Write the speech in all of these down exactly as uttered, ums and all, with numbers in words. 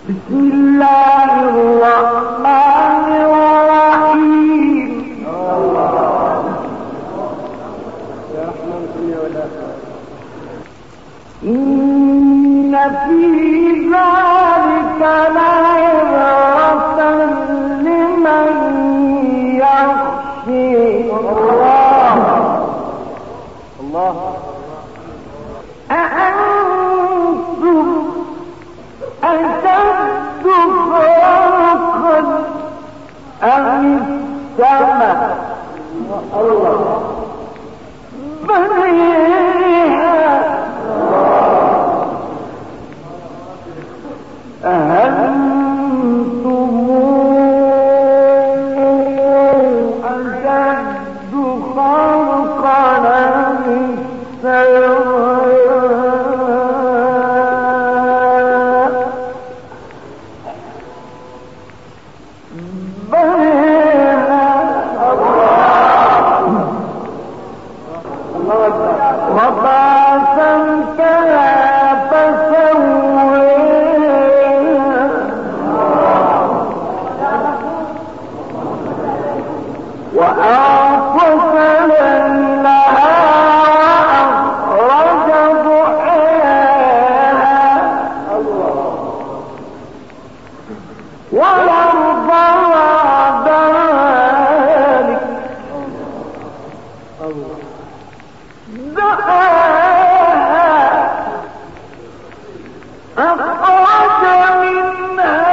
بسم الله الرحمن الرحيم. إن في ذلك لعبرة لمن يخشى الله. الله أأنتم أشد خلقا أم السماء؟ الله بنيها أأنتم أشد خلقا أم السماء؟ بنيها رفع سمكها وأغطش ليلها وأخرج ضحاها والأرض بعد ذلك دحاها أخرج منها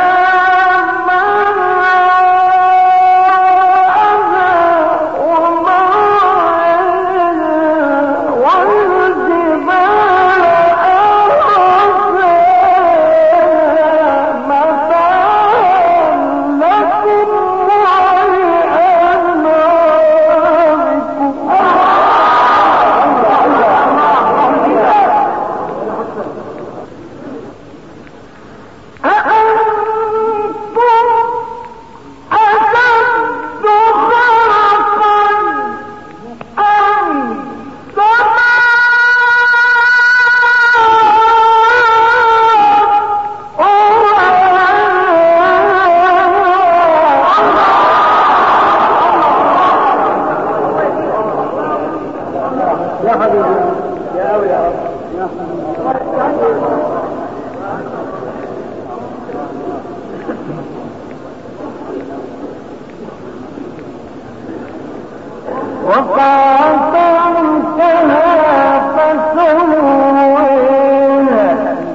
يا حبيبي يا أوي يا رب يا وقاتلتها فسويها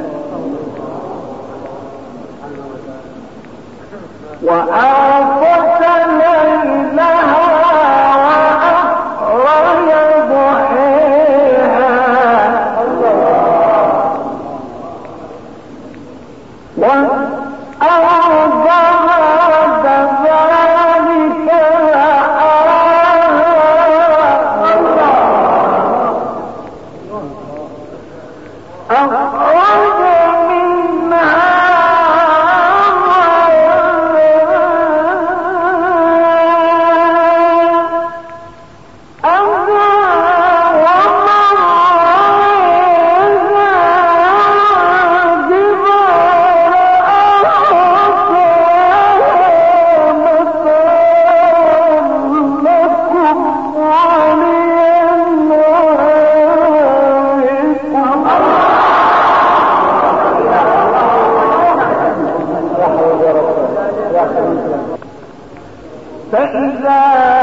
وأغطش ليلها وأخرج ضحاها والأرض بعد ذلك أخرج منها فإذا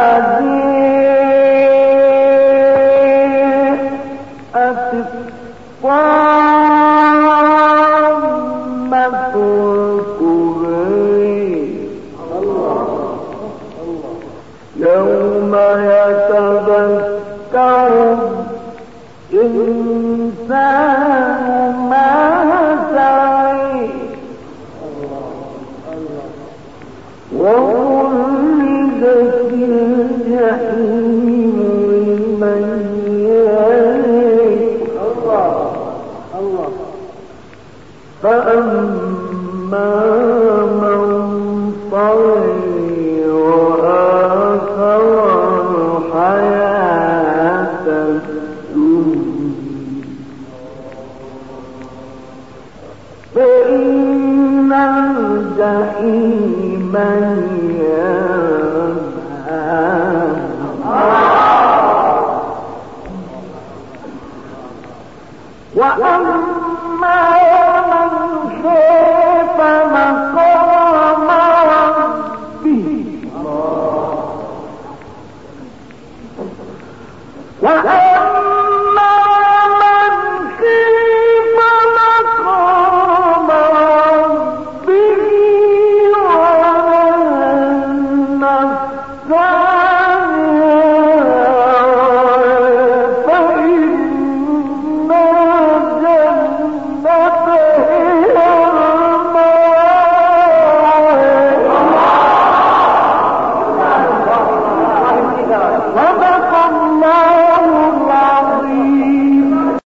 جاءت الطامة الكبرى يوم يتذكر الإنسان ما سعى وولدت الجحيم لمن يرى فأما من طغى وآثر الحياة الدنيا فإن جحيما